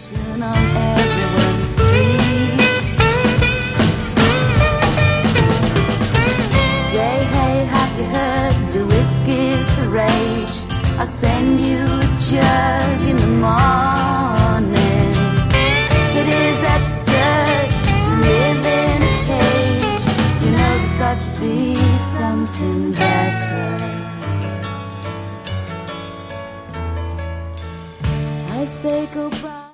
On everyone's street. Say, hey, have you heard the whiskey's the rage? I'll send you a jug in the morning. It is absurd to live in a cage. You know there's got to be something better. As they go by